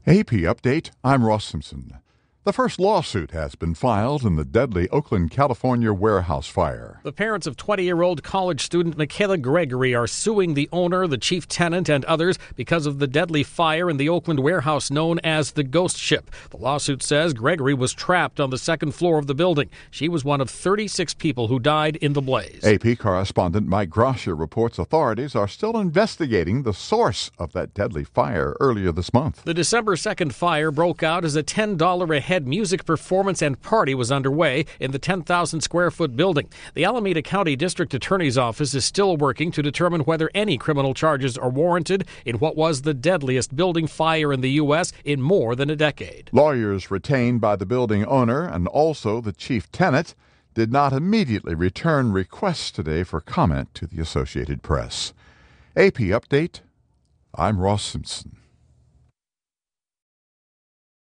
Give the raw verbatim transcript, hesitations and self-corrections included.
A P Update, I'm Ross Simpson. The first lawsuit has been filed in the deadly Oakland, California warehouse fire. The parents of twenty-year-old college student Michaela Gregory are suing the owner, the chief tenant, and others because of the deadly fire in the Oakland warehouse known as the Ghost Ship. The lawsuit says Gregory was trapped on the second floor of the building. She was one of thirty-six people who died in the blaze. A P correspondent Mike Groscher reports authorities are still investigating the source of that deadly fire earlier this month. The December second fire broke out as a ten dollars a head music performance and party was underway in the ten thousand square foot building. The Alameda County District Attorney's Office is still working to determine whether any criminal charges are warranted in what was the deadliest building fire in the U S in more than a decade. Lawyers retained by the building owner and also the chief tenant did not immediately return requests today for comment to the Associated Press. A P Update, I'm Ross Simpson.